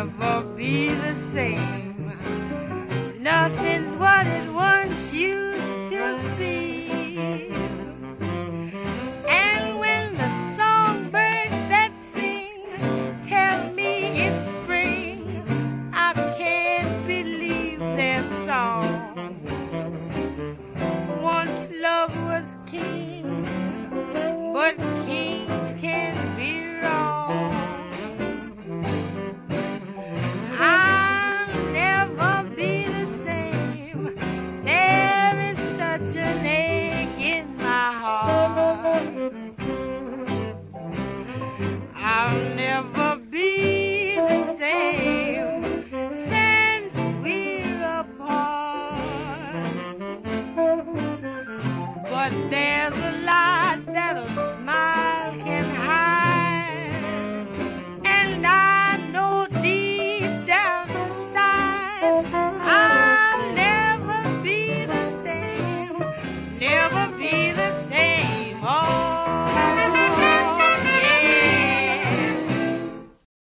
never be the same. Nothing's what it once used to be. And when the songbirds that sing tell me it's spring, I can't believe their song. Once love was king, but kings can be wrong. I'll never be the same. There is such an ache in my heart. I'll never